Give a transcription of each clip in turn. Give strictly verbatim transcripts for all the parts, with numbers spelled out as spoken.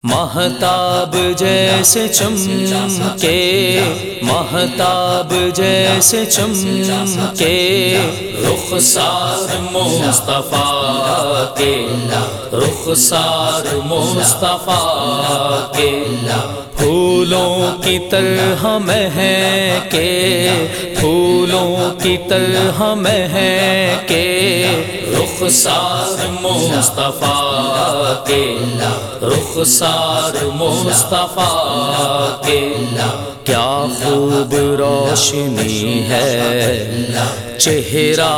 مہتاب جیسے چمکے، مہتاب جیسے چمکے رخسار مصطفیٰ کے، رخسار مصطفیٰ کے پھولوں کی طرح مہکے، پھولوں کی طرح مہکے رخسار مصطفیٰ کے، رخسار مصطفیٰ کے کیا خوب روشنی ہے چہرہ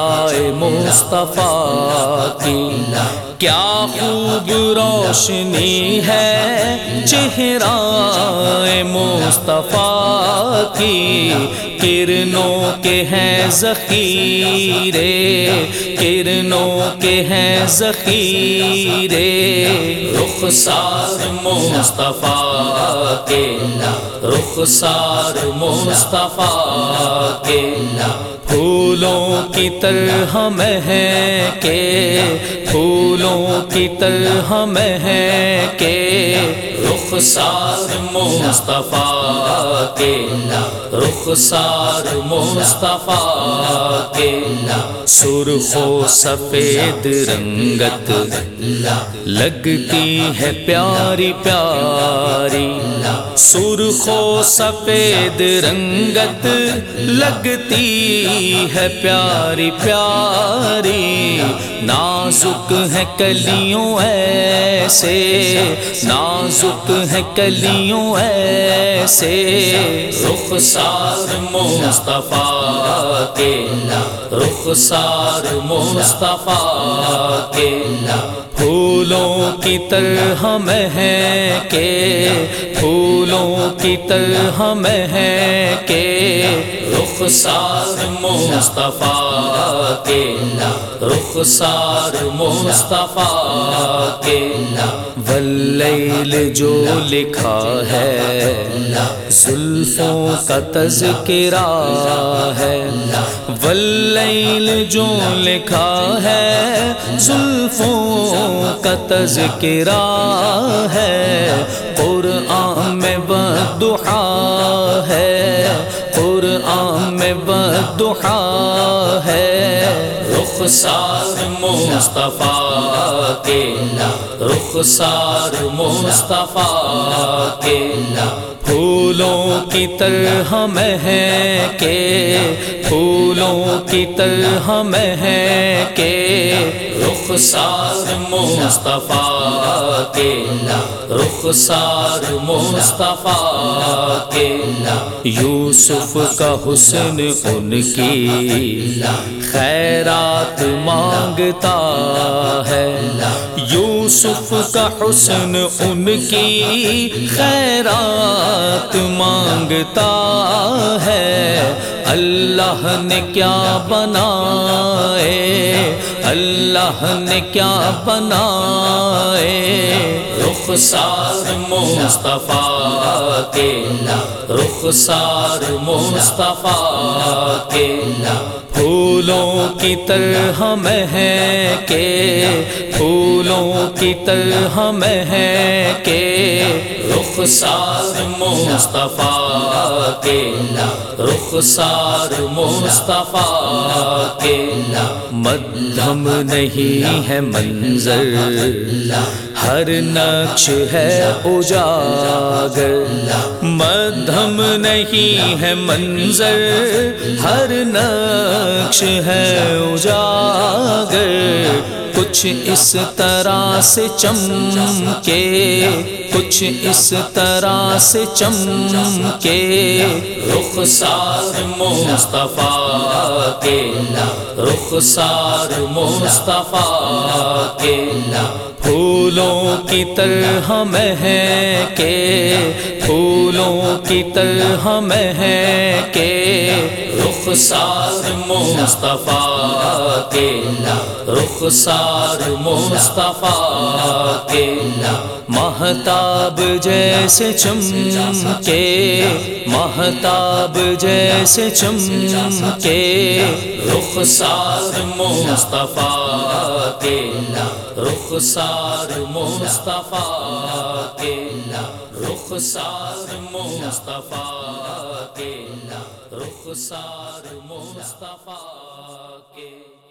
مصطفیٰ کی، کیا خوب روشنی ہے چہرہ مصطفیٰ کی، کرنوں کے ہیں ذخیرے، کرنوں کے ہیں ذخیرے رخسار مصطفیٰ کے، رخسار مصطفیٰ کے پھولوں کی طرح مہکے، پھولوں کی طرح مہکے رخسار مصطفیٰ کے، رخسار مصطفیٰ کے سرخ و سفید رنگت لگتی ہے پیاری پیاری، سرخ و سفید رنگت لگتی ہے پیاری پیاری، نازک ہے کلیوں ایسے، نازک ہے کلیوں ایسے رخسار مصطفیٰ کے، رخسار مصطفیٰ کے پھولوں کی طرح مہکے، پھولوں کی طرح مہکے رخسار مصطفیٰ کے، رخسار مصطفیٰ کے واللیل جو لکھا ہے زلفوں کا تذکرہ ہے، واللیل جو لکھا ہے زلفوں کا تذکرہ ہے، قرآن میں والضحیٰ ہے، قرآن میں والضحیٰ ہے رخسار مصطفیٰ کے، رخسار مصطفیٰ کے پھولوں کی طرح مہکے، پھولوں کی طرح مہکے رخسار مصطفیٰ کے، رخسار مصطفیٰ کے یوسف کا حسن ان کی خیرات مانگتا ہے، یوسف کا حسن ان کی خیرات مانگتا ہے، اللہ نے کیا بنائے، اللہ نے کیا بنائے رخسار مصطفیٰ کے، رخسار مصطفیٰ کے پھولوں کی طرح مہکے، پھولوں کی طرح مہکے رخسار مصطفیٰ کے، رخسار مصطفیٰ کے مدھم نہیں ہے منظر، ہر نقش ہے اجاگر، مدھم نہیں ہے منظر، ہر نقش ہے اجاگر، کچھ اس طرح سے چمکے، کچھ اس طرح سے چمکے رخسار مصطفیٰ کے، رخسار مصطفیٰ کے پھولوں کی طرح مہکے، پھولوں کی طرح مہکے رخسار مصطفیٰ کے، رخسار مصطفیٰ کے مہتاب جیسے چمکے، مہتاب جیسے چمکے رخسار مصطفیٰ کے رخسار مصطفیٰ کے، رخسار مصطفیٰ کے، رخسار مصطفیٰ کے